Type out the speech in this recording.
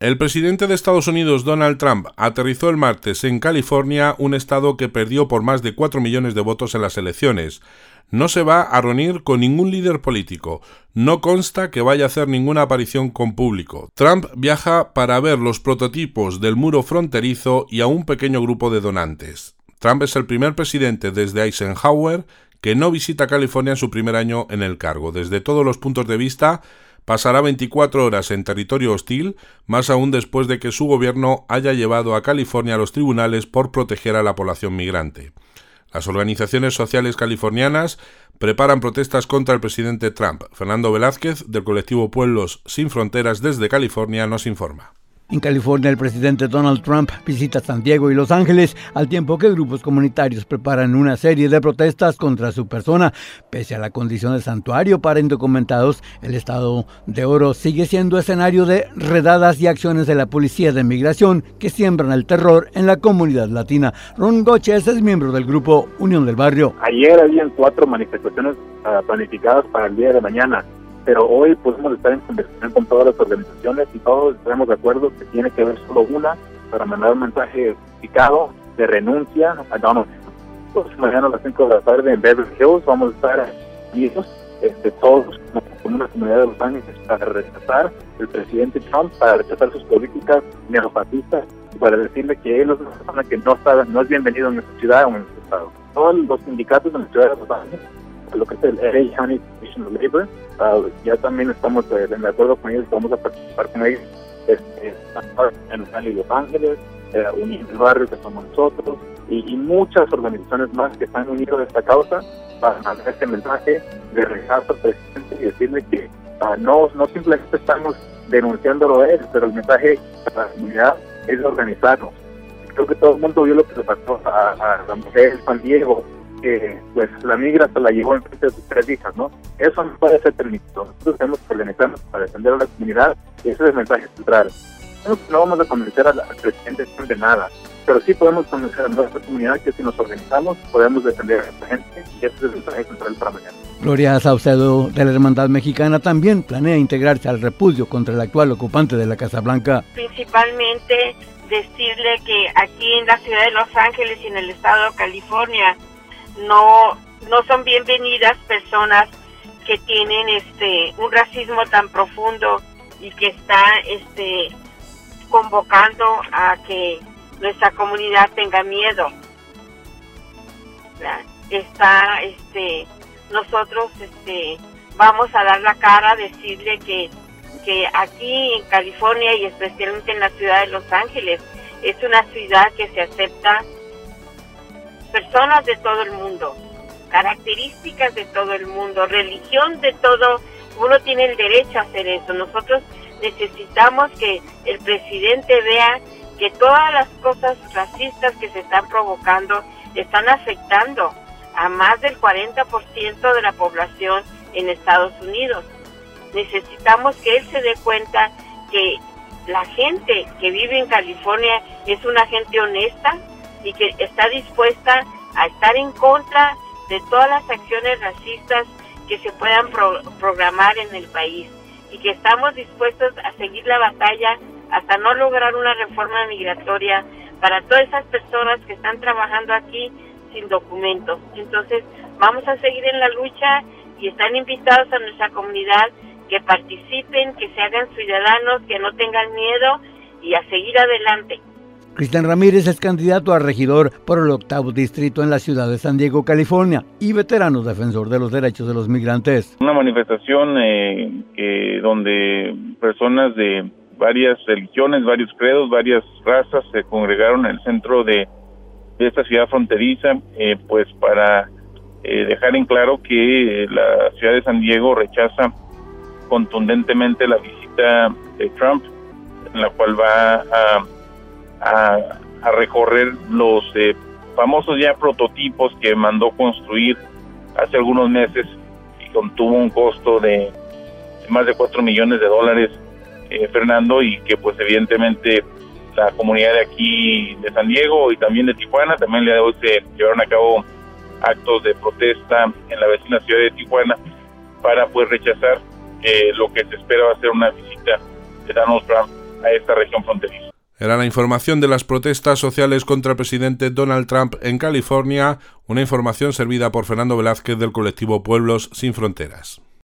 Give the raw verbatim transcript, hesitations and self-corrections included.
El presidente de Estados Unidos, Donald Trump, aterrizó el martes en California, un estado que perdió por más de cuatro millones de votos en las elecciones. No se va a reunir con ningún líder político. No consta que vaya a hacer ninguna aparición con público. Trump viaja para ver los prototipos del muro fronterizo y a un pequeño grupo de donantes. Trump es el primer presidente desde Eisenhower que no visita California en su primer año en el cargo. Desde todos los puntos de vista, pasará veinticuatro horas en territorio hostil, más aún después de que su gobierno haya llevado a California a los tribunales por proteger a la población migrante. Las organizaciones sociales californianas preparan protestas contra el presidente Trump. Fernando Velázquez, del colectivo Pueblos Sin Fronteras desde California, nos informa. En California, el presidente Donald Trump visita San Diego y Los Ángeles, al tiempo que grupos comunitarios preparan una serie de protestas contra su persona. Pese a la condición de santuario para indocumentados, el estado de Oro sigue siendo escenario de redadas y acciones de la policía de migración que siembran el terror en la comunidad latina. Ron Goches es miembro del grupo Unión del Barrio. Ayer habían cuatro manifestaciones uh, planificadas para el día de mañana, pero hoy podemos estar en conversación con todas las organizaciones y todos estamos de acuerdo que tiene que haber solo una para mandar un mensaje explicado de renuncia a Donald Trump. Pues mañana a las cinco de la tarde en Beverly Hills vamos a estar listos, este, todos como una comunidad de Los Ángeles, para rechazar el presidente Trump, para rechazar sus políticas neofascistas y para decirle que él es una persona que no, está, no es bienvenido en nuestra ciudad o en nuestro estado. Todos los sindicatos de la ciudad de Los Ángeles, lo que es el L A County Commission of Labor, uh, ya también estamos eh, de acuerdo con ellos, vamos a participar con ellos este, en el County de Los Ángeles, eh, Unión del Barrio, que somos nosotros, y, y muchas organizaciones más que están unidas a esta causa para mandar este mensaje de rechazo al presidente y decirle que uh, no, no simplemente estamos denunciándolo a él, pero el mensaje a la comunidad es organizarnos. Creo que todo el mundo vio lo que le pasó a, a la mujer de San Diego, que pues la migra se la llevó en frente de sus tres hijas, ¿no? Eso no puede ser permitido. Nosotros tenemos que organizarnos para defender a la comunidad y ese es el mensaje central. No, no vamos a convencer al, al presidente de nada, pero sí podemos convencer a nuestra comunidad que si nos organizamos podemos defender a esta gente y ese es el mensaje central para mañana. Gloria Saucedo, de la Hermandad Mexicana, también planea integrarse al repudio contra el actual ocupante de la Casa Blanca. Principalmente decirle que aquí en la ciudad de Los Ángeles y en el estado de California no no son bienvenidas personas que tienen este un racismo tan profundo y que está este convocando a que nuestra comunidad tenga miedo. Está este nosotros este vamos a dar la cara, decirle que que aquí en California y especialmente en la ciudad de Los Ángeles es una ciudad que se acepta personas de todo el mundo, características de todo el mundo, religión de todo, uno tiene el derecho a hacer eso. Nosotros necesitamos que el presidente vea que todas las cosas racistas que se están provocando están afectando a más del cuarenta por ciento de la población en Estados Unidos. Necesitamos que él se dé cuenta que la gente que vive en California es una gente honesta y que está dispuesta a estar en contra de todas las acciones racistas que se puedan pro- programar en el país y que estamos dispuestos a seguir la batalla hasta no lograr una reforma migratoria para todas esas personas que están trabajando aquí sin documentos. Entonces vamos a seguir en la lucha y están invitados a nuestra comunidad que participen, que se hagan ciudadanos, que no tengan miedo y a seguir adelante. Cristian Ramírez es candidato a regidor por el octavo distrito en la ciudad de San Diego, California, y veterano defensor de los derechos de los migrantes. Una manifestación eh, que donde personas de varias religiones, varios credos, varias razas se congregaron en el centro de, de esta ciudad fronteriza, eh, pues para eh, dejar en claro que eh, la ciudad de San Diego rechaza contundentemente la visita de Trump, en la cual va a A, a recorrer los eh, famosos ya prototipos que mandó construir hace algunos meses y contuvo un costo de más de cuatro millones de dólares, eh, Fernando, y que pues evidentemente la comunidad de aquí de San Diego y también de Tijuana, también el día de hoy se llevaron a cabo actos de protesta en la vecina ciudad de Tijuana para pues rechazar eh, lo que se espera va a ser una visita de Donald Trump a esta región fronteriza. Era la información de las protestas sociales contra el presidente Donald Trump en California, una información servida por Fernando Velázquez del colectivo Pueblos Sin Fronteras.